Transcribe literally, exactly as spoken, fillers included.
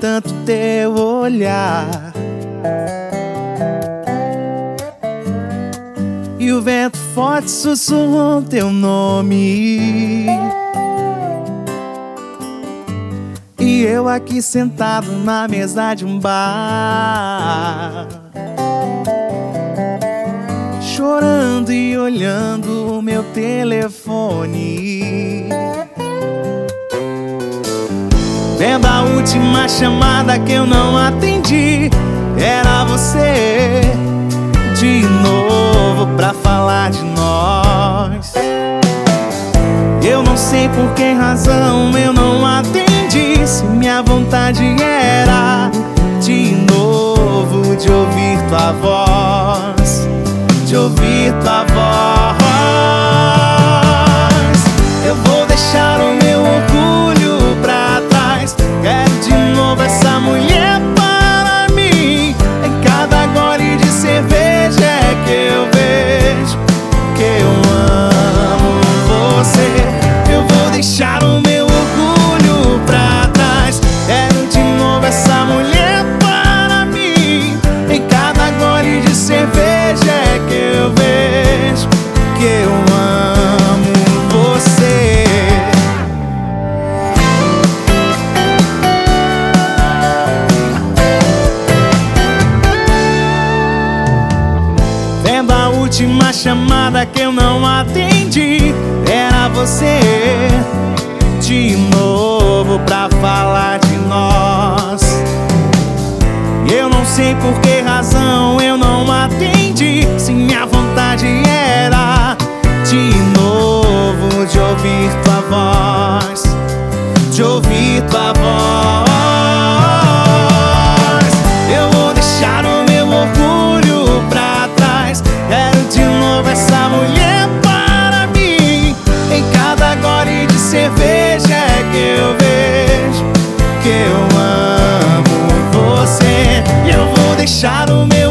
tanto teu olhar. E o vento forte sussurrou teu nome. E eu aqui sentado na mesa de um bar, chorando e olhando o meu telefone, vendo a última chamada que eu não atendi. Era você de novo pra falar de nós. Eu não sei por que razão eu não atendi. Se minha vontade era de novo de ouvir tua voz, de ouvir tua voz. Eu vou deixar o meu orgulho pra trás. Quero de novo essa mulher para mim. Em cada gole de cerveja é que eu vejo que eu amo você. Eu vou deixar o meu orgulho pra trás. Quero de novo essa mulher para mim. Em cada gole de cerveja é que eu vejo que eu amo você. Vendo a última chamada que eu não atendi. Era você de novo pra falar de nós. Eu não sei por que razão eu não atendi. Se minha vontade era de novo de ouvir tua voz, de ouvir tua voz. Eu vou deixar o meu orgulho pra trás. Quero de novo essa mulher para mim. Em cada gole de cerveja é que eu vejo que eu amo você. E eu vou deixar o meu